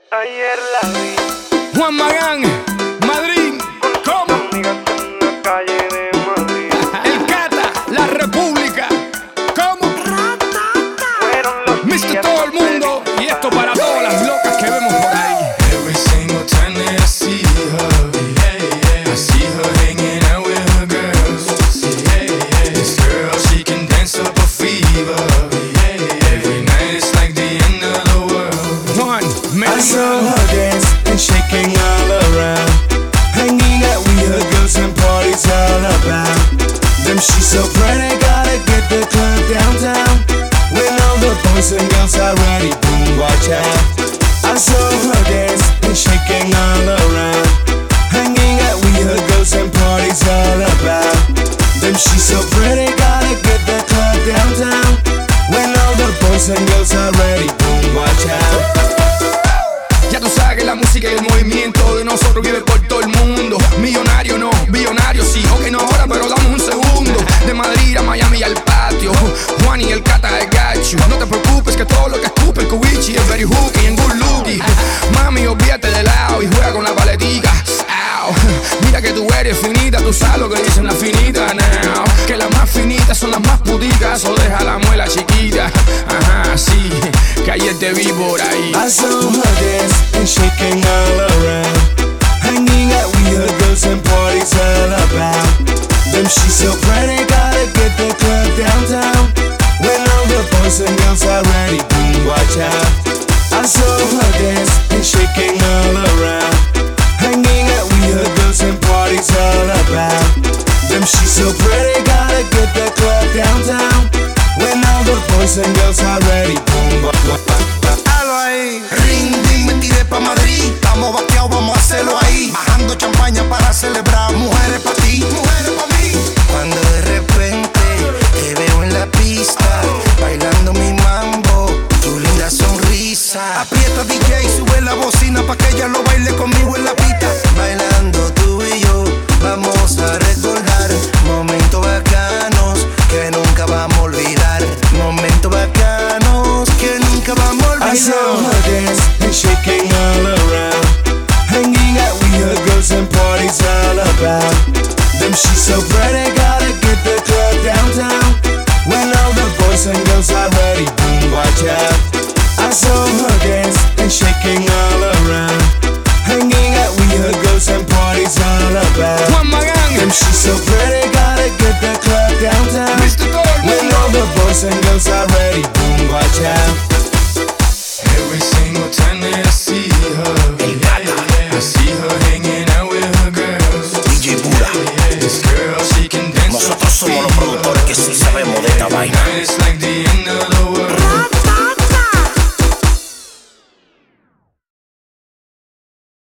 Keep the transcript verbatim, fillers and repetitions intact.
Ayer la vi. Juan Magán, Madrid, ¿cómo? Amigas en la calle de Madrid. El Cata, la República, ¿cómo? Fueron los mister días Todo el más mundo, y esto para todas las locas que vemos por ahí. Every single time that I see her, I see her hanging out with her girls. This girl, she can dance up a fever. Every night it's like the end of the world. Juan, I saw Medina, her dance and shaking all around, hanging out with her girls and parties all about. Them she's so pretty, gotta get the club downtown. When all the boys and girls are ready, boom, watch out. I saw her dance and shaking all around, hanging out with her girls and parties all about. Them she's so pretty, gotta get the club downtown. When all the boys and girls are ready, boom, watch out. ya tú sabes que la música y el movimiento de nosotros vive por todo el mundo. Millonario no, billonario sí, ok no ahora, pero dame un segundo. De Madrid a Miami y al patio, Juan y el Cata de Gacho. No te preocupes que todo lo que escupe el Kubichi es very hooky and good looky. Mami, olvídate de lado y juega con la paletica. Ow. Mira que tú eres finita, tú sabes lo que dicen las finitas now. Que las más finitas son las más puticas, o deja la muela chiquita. Ajá, sí, que ayer te vi por ahí. I saw her dance and shaking all around, hanging out with her girls and parties all about. Them she's so pretty, gotta get the club downtown. When all the boys and girls are ready, boom, watch out. I saw her dance and shaking all around, hanging out with her girls and parties all about. Them she's so pretty, gotta get the club downtown. When all the boys and girls are ready, boom, wa- wa- wa- Halo ahí, ring ding, me tiré pa' Madrid. Estamos vaqueados, vamos a hacerlo ahí. Bajando champaña para celebrar. Mujeres pa' ti, mujeres pa' mí. Cuando de repente te veo en la pista, bailando mi mambo, tu linda sonrisa. Aprieta D J, sube la bocina pa' que ella lo baile conmigo en la pista. Bailando tú y yo, vamos a recordar momentos bacanos que nunca vamos a olvidar. Momentos bacanos que nunca vamos a olvidar. I saw her dance and shaking all around, hanging out with her girls and parties all about. Them she's so pretty, gotta get the club downtown. When all the boys and girls are ready, boom, watch out. I saw her dance and shaking all around, hanging out with her girls and parties all about. Juan Magán, Them she's so pretty, gotta get the club downtown. mister Todo el When mundo. all the boys and girls are ready, boom, watch out. Every single time that I see her, I see her hanging out with her girls. D J Pura, This girl, she can dance up a nosotros somos los fever. productores que sí sabemos de esta vaina. Night it's like the end of the